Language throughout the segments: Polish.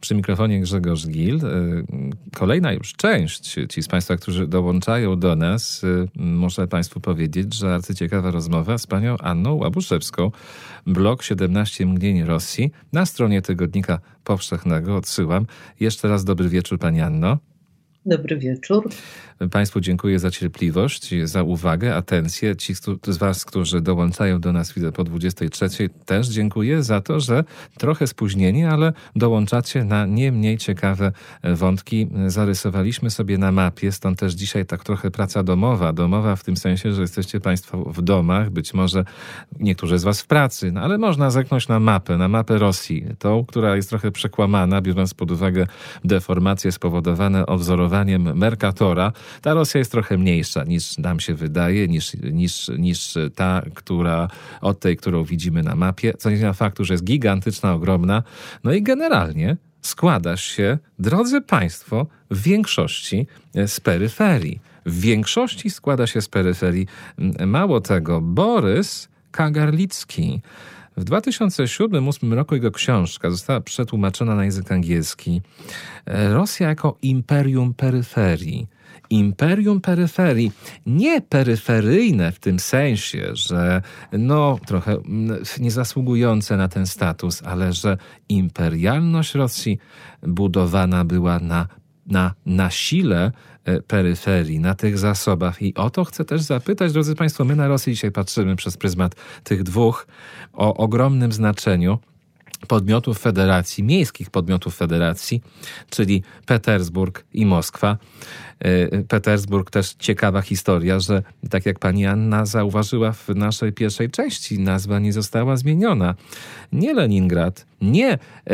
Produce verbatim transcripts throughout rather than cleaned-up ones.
Przy mikrofonie Grzegorz Gil. Kolejna już część. Ci z Państwa, którzy dołączają do nas, muszę Państwu powiedzieć, że arcyciekawa rozmowa z panią Anną Łabuszewską. Blog siedemnaście mgnień Rosji. Na stronie Tygodnika Powszechnego odsyłam. Jeszcze raz dobry wieczór, pani Anno. Dobry wieczór. Państwu dziękuję za cierpliwość, za uwagę, atencję. Ci z was, którzy dołączają do nas, widzę, po dwudziestej trzeciej, też dziękuję za to, że trochę spóźnieni, ale dołączacie na nie mniej ciekawe wątki. Zarysowaliśmy sobie na mapie, stąd też dzisiaj tak trochę praca domowa. Domowa w tym sensie, że jesteście państwo w domach, być może niektórzy z was w pracy, no ale można zerknąć na mapę, na mapę Rosji, tą, która jest trochę przekłamana, biorąc pod uwagę deformacje spowodowane odwzorowaniem Mercatora. Ta Rosja jest trochę mniejsza niż nam się wydaje, niż, niż, niż ta, która, od tej, którą widzimy na mapie, co nie zmienia faktu, że jest gigantyczna, ogromna. No i generalnie składa się, drodzy państwo, w większości z peryferii. W większości składa się z peryferii. Mało tego, Borys Kagarlicki w dwa tysiące siódmym do dwa tysiące ósmym roku jego książka została przetłumaczona na język angielski. Rosja jako imperium peryferii. Imperium peryferii. Nie peryferyjne w tym sensie, że no trochę niezasługujące na ten status, ale że imperialność Rosji budowana była na, na, na sile peryferii, na tych zasobach. I o to chcę też zapytać, drodzy państwo, my na Rosję dzisiaj patrzymy przez pryzmat tych dwóch o ogromnym znaczeniu podmiotów federacji, miejskich podmiotów federacji, czyli Petersburg i Moskwa. Petersburg też ciekawa historia, że tak jak pani Anna zauważyła w naszej pierwszej części, nazwa nie została zmieniona. Nie Leningrad, nie e, e,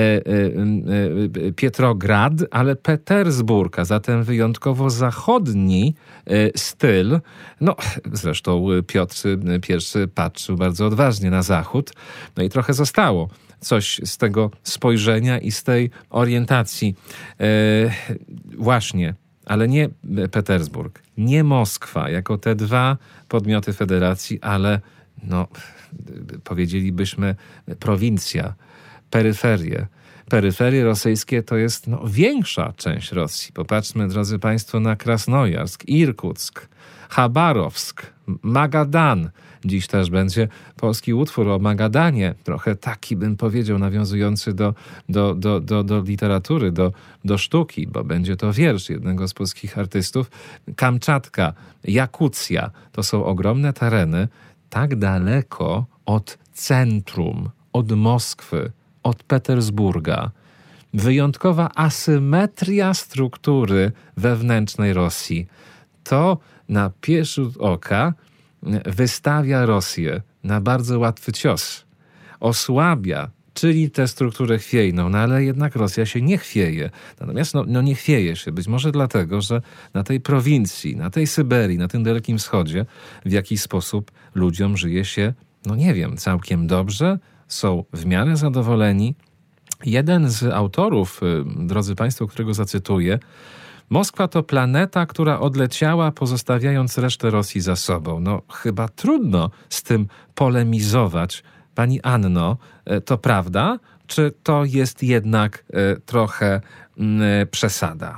e, Pietrograd, ale Petersburg, a zatem wyjątkowo zachodni e, styl. No, zresztą Piotr I patrzył bardzo odważnie na zachód, no i trochę zostało coś z tego spojrzenia i z tej orientacji. E, właśnie, ale nie Petersburg, nie Moskwa, jako te dwa podmioty federacji, ale no, powiedzielibyśmy prowincja, peryferie. Peryferie rosyjskie to jest no, większa część Rosji. Popatrzmy, drodzy państwo, na Krasnojarsk, Irkuck, Chabarowsk, Magadan. Dziś też będzie polski utwór o Magadanie, trochę taki bym powiedział, nawiązujący do, do, do, do, do literatury, do, do sztuki, bo będzie to wiersz jednego z polskich artystów. Kamczatka, Jakucja, to są ogromne tereny, tak daleko od centrum, od Moskwy, od Petersburga. Wyjątkowa asymetria struktury wewnętrznej Rosji. To na pierwszy rzut oka wystawia Rosję na bardzo łatwy cios. Osłabia, czyli tę strukturę chwiejną, no ale jednak Rosja się nie chwieje. Natomiast no, no nie chwieje się, być może dlatego, że na tej prowincji, na tej Syberii, na tym Dalekim Wschodzie w jakiś sposób ludziom żyje się, no nie wiem, całkiem dobrze, są w miarę zadowoleni. Jeden z autorów, drodzy państwo, którego zacytuję, Moskwa to planeta, która odleciała, pozostawiając resztę Rosji za sobą. No chyba trudno z tym polemizować. Pani Anno, to prawda? Czy to jest jednak trochę przesada?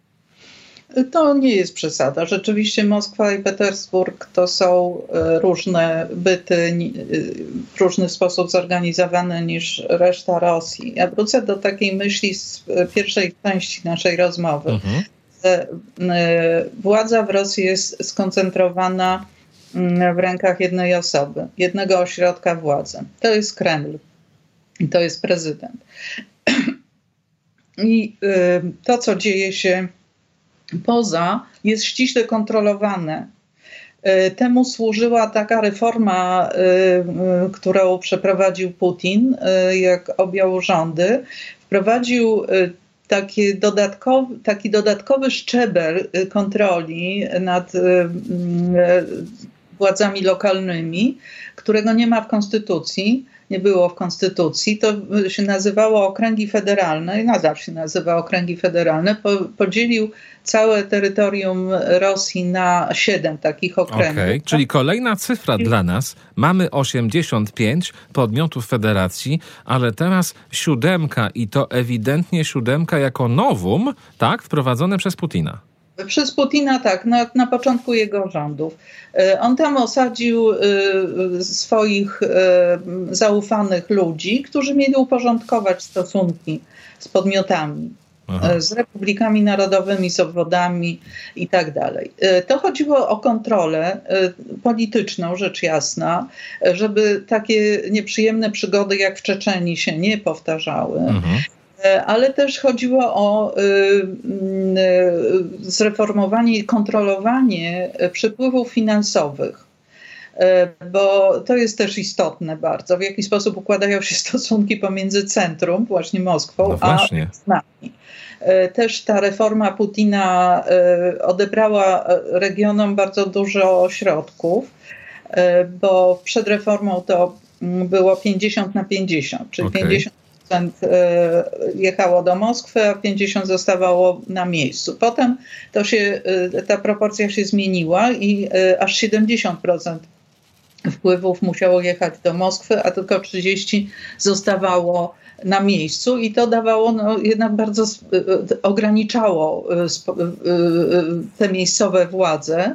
To nie jest przesada. Rzeczywiście Moskwa i Petersburg to są różne byty, w różny sposób zorganizowane niż reszta Rosji. Ja wrócę do takiej myśli z pierwszej części naszej rozmowy. Mhm. Władza w Rosji jest skoncentrowana w rękach jednej osoby, jednego ośrodka władzy. To jest Kreml i to jest prezydent. I to, co dzieje się poza, jest ściśle kontrolowane. Temu służyła taka reforma, którą przeprowadził Putin, jak objął rządy. Wprowadził taki dodatkowy, taki dodatkowy szczebel kontroli nad władzami lokalnymi, którego nie ma w konstytucji nie było w konstytucji, to się nazywało okręgi federalne i nadal się nazywa okręgi federalne. Po, podzielił całe terytorium Rosji na siedem takich okręgów. Okay. Czyli kolejna cyfra dla nas. Mamy osiemdziesiąt pięć podmiotów federacji, ale teraz siódemka i to ewidentnie siódemka jako nowum, tak, wprowadzone przez Putina. Przez Putina tak, na, na początku jego rządów. On tam osadził swoich zaufanych ludzi, którzy mieli uporządkować stosunki z podmiotami. Aha. Z republikami narodowymi, z obwodami i tak dalej. To chodziło o kontrolę polityczną, rzecz jasna, żeby takie nieprzyjemne przygody jak w Czeczenii się nie powtarzały. Mhm. Ale też chodziło o zreformowanie i kontrolowanie przepływów finansowych, bo to jest też istotne bardzo, w jaki sposób układają się stosunki pomiędzy centrum, właśnie Moskwą, no właśnie. a Stanami. Też ta reforma Putina odebrała regionom bardzo dużo środków, bo przed reformą to było pięćdziesiąt na pięćdziesiąt, czyli okay. pięćdziesiąt procent jechało do Moskwy, a pięćdziesiąt procent zostawało na miejscu. Potem to się, ta proporcja się zmieniła i aż siedemdziesiąt procent wpływów musiało jechać do Moskwy, a tylko trzydzieści procent zostawało na miejscu i to dawało, no, jednak bardzo ograniczało te miejscowe władze.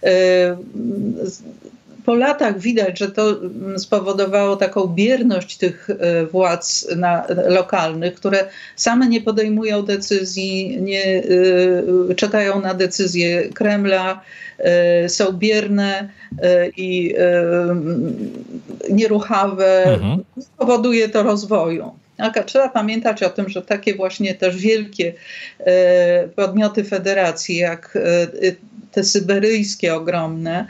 Po latach widać, że to spowodowało taką bierność tych władz na, lokalnych, które same nie podejmują decyzji, nie y, czekają na decyzje Kremla, y, są bierne y, i y, nieruchawe. Mhm. Spowoduje to rozwoju. Tak, trzeba pamiętać o tym, że takie właśnie też wielkie y, podmioty federacji, jak y, te syberyjskie ogromne,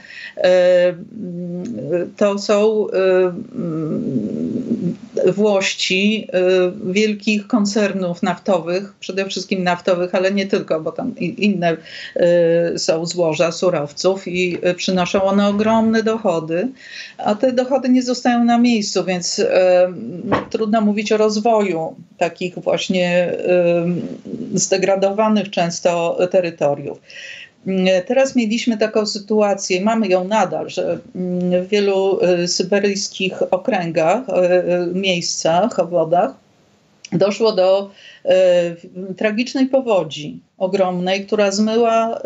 to są włości wielkich koncernów naftowych, przede wszystkim naftowych, ale nie tylko, bo tam inne są złoża surowców i przynoszą one ogromne dochody, a te dochody nie zostają na miejscu, więc trudno mówić o rozwoju takich właśnie zdegradowanych często terytoriów. Teraz mieliśmy taką sytuację, mamy ją nadal, że w wielu syberyjskich okręgach, miejscach, obwodach doszło do tragicznej powodzi ogromnej, która zmyła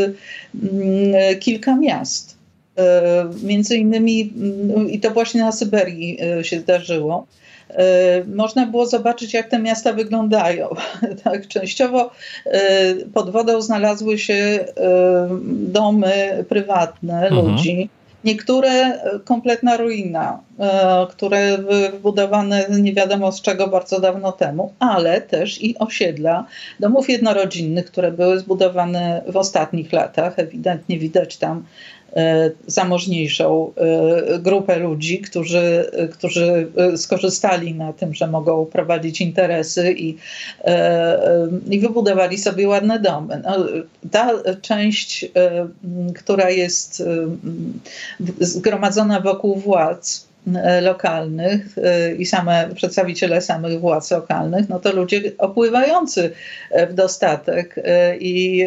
kilka miast. Między innymi, i to właśnie na Syberii się zdarzyło. Można było zobaczyć, jak te miasta wyglądają. Tak, częściowo pod wodą znalazły się domy prywatne mhm. ludzi. Niektóre kompletna ruina, które wybudowane nie wiadomo z czego bardzo dawno temu, ale też i osiedla domów jednorodzinnych, które były zbudowane w ostatnich latach. Ewidentnie widać tam zamożniejszą grupę ludzi, którzy, którzy skorzystali na tym, że mogą prowadzić interesy i, i wybudowali sobie ładne domy. No, ta część, która jest zgromadzona wokół władz lokalnych i same przedstawiciele samych władz lokalnych, no to ludzie opływający w dostatek i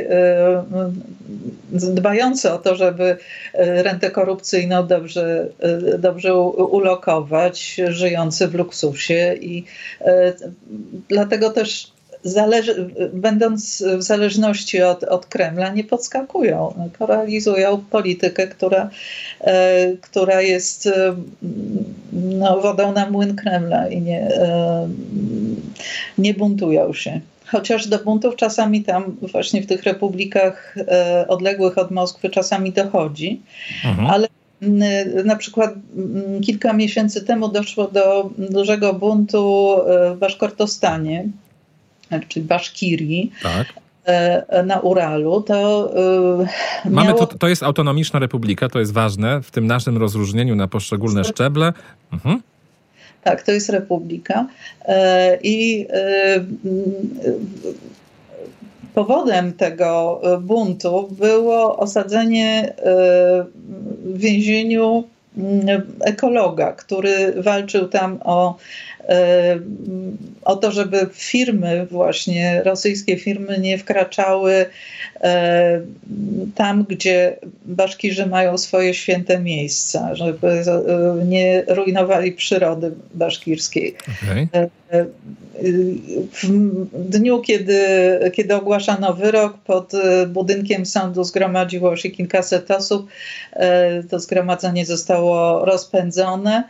dbający o to, żeby rentę korupcyjną dobrze, dobrze ulokować, żyjący w luksusie i dlatego też Zależy, będąc w zależności od, od Kremla, nie podskakują, realizują politykę, która, e, która jest e, no, wodą na młyn Kremla i nie, e, nie buntują się. Chociaż do buntów czasami tam właśnie w tych republikach e, odległych od Moskwy czasami dochodzi, mhm. ale na przykład kilka miesięcy temu doszło do dużego buntu w Baszkortostanie, czyli Baszkirii, tak. na Uralu, to Mamy miało... to, to jest autonomiczna republika, to jest ważne w tym naszym rozróżnieniu na poszczególne szczeble. Mhm. Tak, to jest republika i powodem tego buntu było osadzenie w więzieniu ekologa, który walczył tam o, o to, żeby firmy, właśnie rosyjskie firmy nie wkraczały tam, gdzie Baszkirzy mają swoje święte miejsca, żeby nie rujnowali przyrody baszkirskiej. Okay. W dniu, kiedy, kiedy ogłaszano wyrok, pod budynkiem sądu zgromadziło się kilkaset osób. To zgromadzenie zostało rozpędzone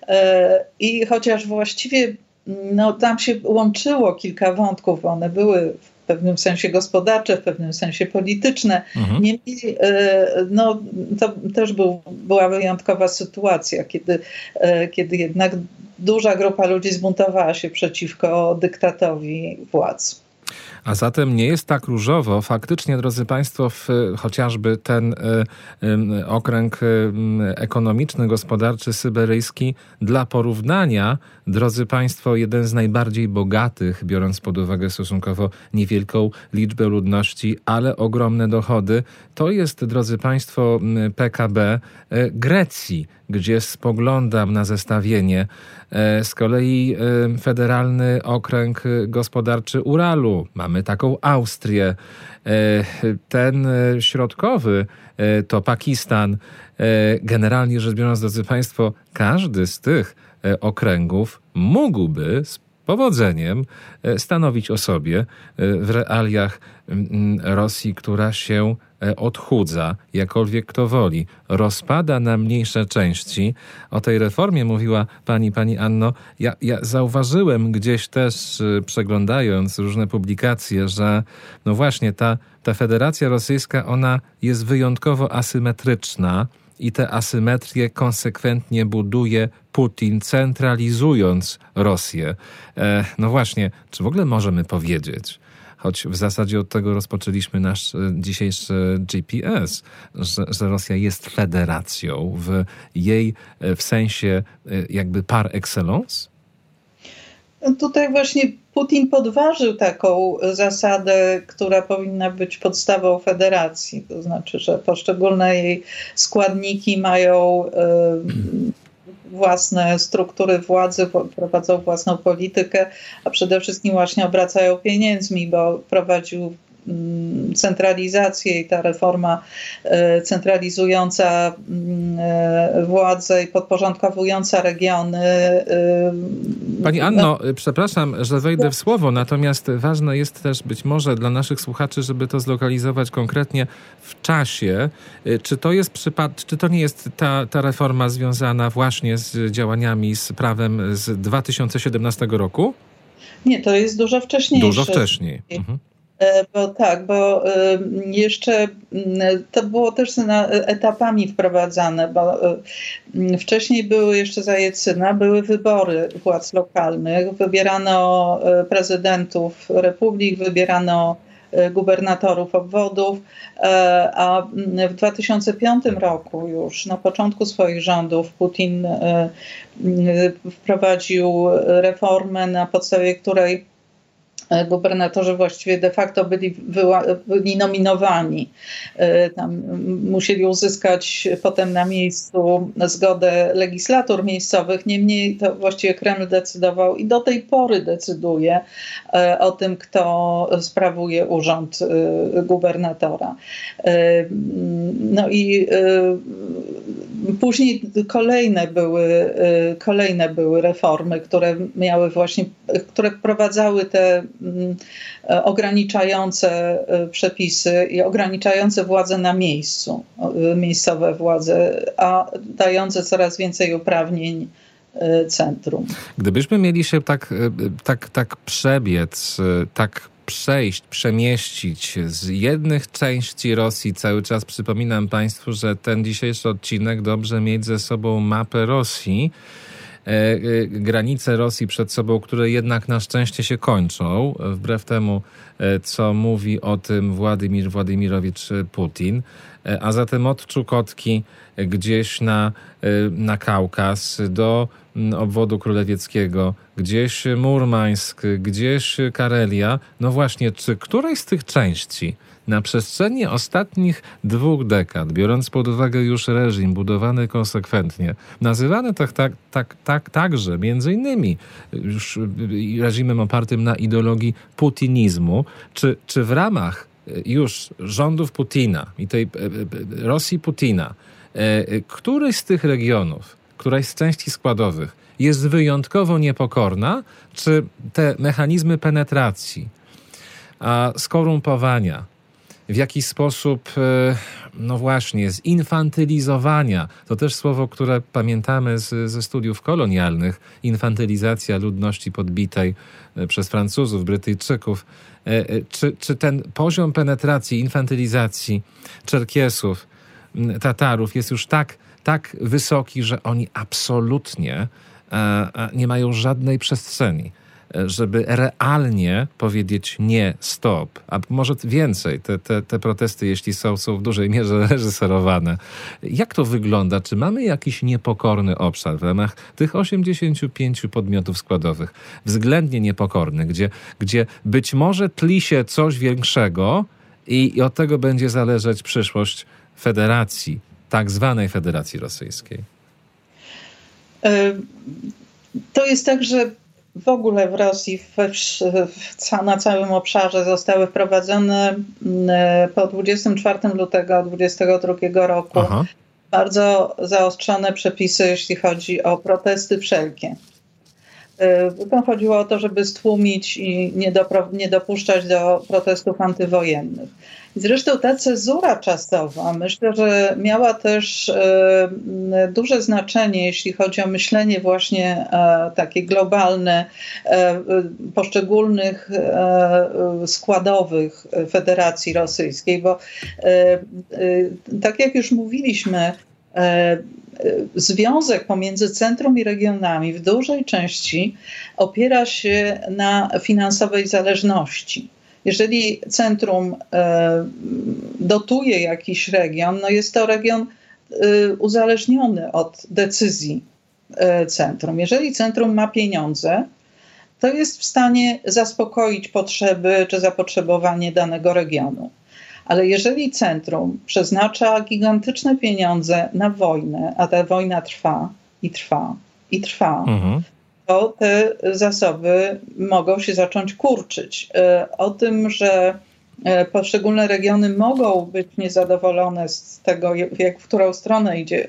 i chociaż właściwie no, tam się łączyło kilka wątków, one były w pewnym sensie gospodarcze, w pewnym sensie polityczne. Mhm. Niemniej no, to też był, była wyjątkowa sytuacja, kiedy, kiedy jednak duża grupa ludzi zbuntowała się przeciwko dyktatowi władz. A zatem nie jest tak różowo. Faktycznie, drodzy Państwo, w, chociażby ten y, y, okręg y, ekonomiczny, gospodarczy, syberyjski, dla porównania, drodzy Państwo, jeden z najbardziej bogatych, biorąc pod uwagę stosunkowo niewielką liczbę ludności, ale ogromne dochody, to jest, drodzy Państwo, P K B y, Grecji, gdzie spoglądam na zestawienie. Z kolei Federalny Okręg Gospodarczy Uralu. Mamy taką Austrię. Ten środkowy to Pakistan. Generalnie rzecz biorąc, drodzy Państwo, każdy z tych okręgów mógłby z powodzeniem stanowić o sobie w realiach Rosji, która się odchudza, jakkolwiek kto woli, rozpada na mniejsze części. O tej reformie mówiła pani, pani Anno. Ja, ja zauważyłem gdzieś też, przeglądając różne publikacje, że no właśnie ta, ta Federacja Rosyjska, ona jest wyjątkowo asymetryczna i te asymetrie konsekwentnie buduje Putin, centralizując Rosję. E, no właśnie, czy w ogóle możemy powiedzieć, choć w zasadzie od tego rozpoczęliśmy nasz dzisiejszy G P S, że, że Rosja jest federacją w jej w sensie jakby par excellence? Tutaj właśnie Putin podważył taką zasadę, która powinna być podstawą federacji. To znaczy, że poszczególne jej składniki mają własne struktury władzy, prowadzą własną politykę, a przede wszystkim właśnie obracają pieniędzmi, bo prowadził centralizację i ta reforma centralizująca władzę i podporządkowująca regiony. Pani Anno, no, przepraszam, że wejdę w słowo, natomiast ważne jest też być może dla naszych słuchaczy, żeby to zlokalizować konkretnie w czasie. Czy to jest przypad, czy to nie jest ta, ta reforma związana właśnie z działaniami, z prawem z dwa tysiące siedemnastego roku? Nie, to jest dużo wcześniejsze. Dużo wcześniej. Mhm. Bo tak, bo jeszcze to było też etapami wprowadzane, bo wcześniej były jeszcze za Jelcyna, były wybory władz lokalnych, wybierano prezydentów republik, wybierano gubernatorów obwodów, a w dwa tysiące piątym roku już na początku swoich rządów Putin wprowadził reformę, na podstawie której gubernatorzy właściwie de facto byli, wyła- byli nominowani. Tam musieli uzyskać potem na miejscu zgodę legislatur miejscowych. Niemniej to właściwie Kreml decydował i do tej pory decyduje o tym, kto sprawuje urząd gubernatora. No i później kolejne były, kolejne były reformy, które miały właśnie, które wprowadzały te ograniczające przepisy i ograniczające władzę na miejscu, miejscowe władze, a dające coraz więcej uprawnień centrum. Gdybyśmy mieli się tak, tak, tak przebiec, tak przejść, przemieścić z jednych części Rosji, cały czas przypominam Państwu, że ten dzisiejszy odcinek dobrze mieć ze sobą mapę Rosji, granice Rosji przed sobą, które jednak na szczęście się kończą, wbrew temu, co mówi o tym Władimir Władimirowicz Putin, a zatem od Czukotki gdzieś na, na Kaukaz do obwodu królewieckiego, gdzieś Murmańsk, gdzieś Karelia. No właśnie, czy której z tych części na przestrzeni ostatnich dwóch dekad, biorąc pod uwagę już reżim budowany konsekwentnie, nazywany tak, tak, tak, tak, także między innymi już reżimem opartym na ideologii putinizmu, czy, czy w ramach już rządów Putina i tej Rosji Putina, któryś z tych regionów, któraś z części składowych jest wyjątkowo niepokorna, czy te mechanizmy penetracji, a skorumpowania, w jakiś sposób, no właśnie, zinfantylizowania, to też słowo, które pamiętamy z, ze studiów kolonialnych, infantylizacja ludności podbitej przez Francuzów, Brytyjczyków, czy, czy ten poziom penetracji, infantylizacji Czerkesów, Tatarów jest już tak, tak wysoki, że oni absolutnie nie mają żadnej przestrzeni, żeby realnie powiedzieć nie, stop, a może więcej, te, te, te protesty, jeśli są, są w dużej mierze reżyserowane. Jak to wygląda? Czy mamy jakiś niepokorny obszar w ramach tych osiemdziesięciu pięciu podmiotów składowych, względnie niepokorny, gdzie, gdzie być może tli się coś większego i, i od tego będzie zależeć przyszłość federacji, tak zwanej Federacji Rosyjskiej? To jest tak, że w ogóle w Rosji we, w, na całym obszarze zostały wprowadzone po dwudziestego czwartego lutego dwudziestego drugiego roku Aha. bardzo zaostrzone przepisy, jeśli chodzi o protesty wszelkie. To chodziło o to, żeby stłumić i nie, dopro, nie dopuszczać do protestów antywojennych. Zresztą ta cezura czasowa, myślę, że miała też e, duże znaczenie, jeśli chodzi o myślenie właśnie e, takie globalne e, poszczególnych e, składowych Federacji Rosyjskiej, bo e, e, tak jak już mówiliśmy, e, związek pomiędzy centrum i regionami w dużej części opiera się na finansowej zależności. Jeżeli centrum dotuje jakiś region, no jest to region uzależniony od decyzji centrum. Jeżeli centrum ma pieniądze, to jest w stanie zaspokoić potrzeby czy zapotrzebowanie danego regionu. Ale jeżeli centrum przeznacza gigantyczne pieniądze na wojnę, a ta wojna trwa i trwa i trwa, mhm. to te zasoby mogą się zacząć kurczyć. O tym, że poszczególne regiony mogą być niezadowolone z tego, jak, w którą stronę idzie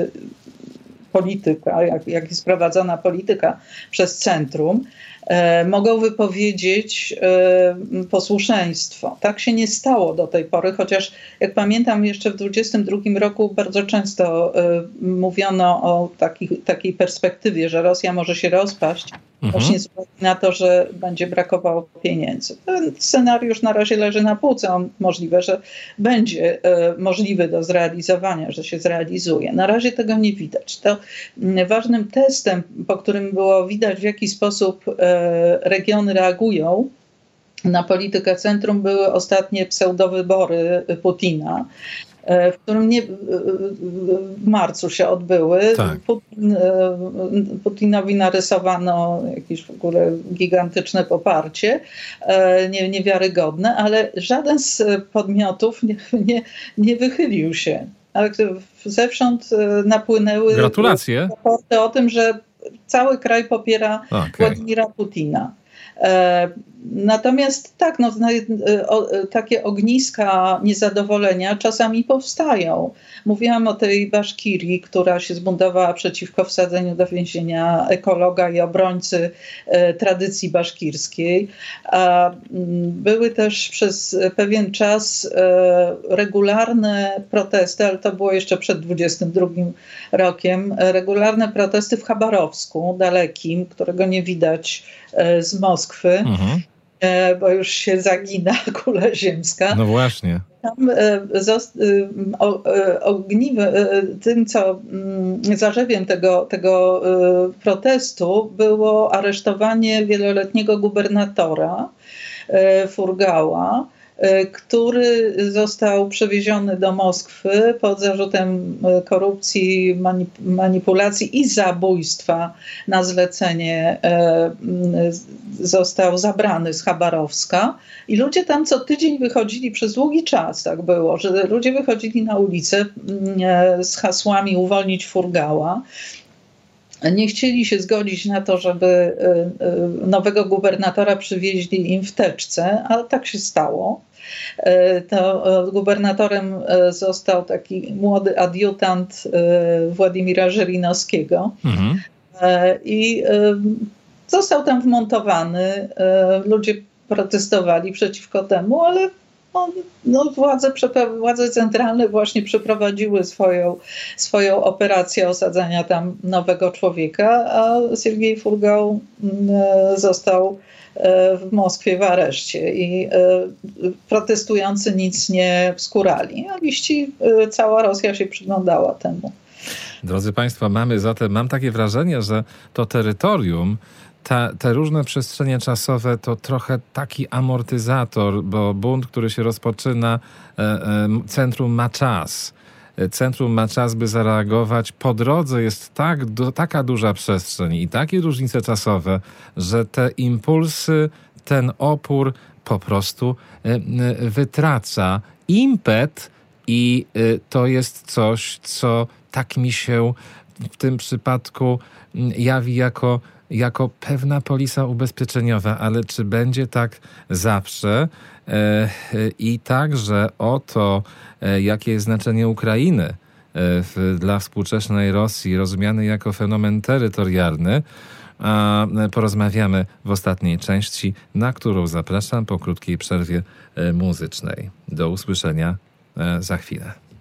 polityka, jak, jak jest prowadzona polityka przez centrum, e, mogą wypowiedzieć e, posłuszeństwo. Tak się nie stało do tej pory, chociaż jak pamiętam jeszcze w dwudziestym drugim roku bardzo często e, mówiono o taki, takiej perspektywie, że Rosja może się rozpaść, mhm. właśnie z uwagi na to, że będzie brakowało pieniędzy. Ten scenariusz na razie leży na półce. On możliwe, że będzie e, możliwy do zrealizowania, że się zrealizuje. Na razie tego nie widać. To m, ważnym testem, po którym było widać, w jaki sposób e, regiony reagują na politykę centrum, były ostatnie pseudowybory Putina, w którym nie, w marcu się odbyły. Tak. Putin, Putinowi narysowano jakieś w ogóle gigantyczne poparcie, nie, niewiarygodne, ale żaden z podmiotów nie, nie, nie wychylił się. Ale zewsząd napłynęły Gratulacje. raporty o tym, że cały kraj popiera okay. Władimira Putina. Natomiast tak, no, takie ogniska niezadowolenia czasami powstają. Mówiłam o tej Baszkirii, która się zbuntowała przeciwko wsadzeniu do więzienia ekologa i obrońcy tradycji baszkirskiej. Były też przez pewien czas regularne protesty, ale to było jeszcze przed dwudziestym drugim rokiem, regularne protesty w Chabarowsku, dalekim, którego nie widać z Moskwy, mhm. bo już się zagina kula ziemska. No właśnie. Tam ogniwem, tym co zarzewiem tego, tego protestu było aresztowanie wieloletniego gubernatora Furgała, który został przewieziony do Moskwy pod zarzutem korupcji, manipulacji i zabójstwa na zlecenie. Został zabrany z Chabarowska i ludzie tam co tydzień wychodzili, przez długi czas tak było, że ludzie wychodzili na ulicę z hasłami uwolnić Furgała. Nie chcieli się zgodzić na to, żeby nowego gubernatora przywieźli im w teczce, ale tak się stało. To gubernatorem został taki młody adiutant Władimira Żelinowskiego. Mhm. I został tam wmontowany. Ludzie protestowali przeciwko temu, ale no, no, władze, władze centralne właśnie przeprowadziły swoją, swoją operację osadzania tam nowego człowieka, a Siergiej Furgał został w Moskwie w areszcie i protestujący nic nie wskórali. A liści, cała Rosja się przyglądała temu. Drodzy Państwo, mamy zatem, mam takie wrażenie, że to terytorium, Ta, te różne przestrzenie czasowe to trochę taki amortyzator, bo bunt, który się rozpoczyna, e, e, centrum ma czas. Centrum ma czas, by zareagować. Po drodze jest tak, du, taka duża przestrzeń i takie różnice czasowe, że te impulsy, ten opór po prostu e, e, wytraca impet i e, to jest coś, co tak mi się w tym przypadku jawi jako jako pewna polisa ubezpieczeniowa, ale czy będzie tak zawsze? E, I także o to, e, jakie jest znaczenie Ukrainy e, w, dla współczesnej Rosji, rozumiany jako fenomen terytorialny, a porozmawiamy w ostatniej części, na którą zapraszam po krótkiej przerwie e, muzycznej. Do usłyszenia e, za chwilę.